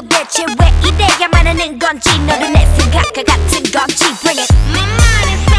도대체 왜 이래야만 하는 건지 너도 내 생각과 같은 건지 Bring it.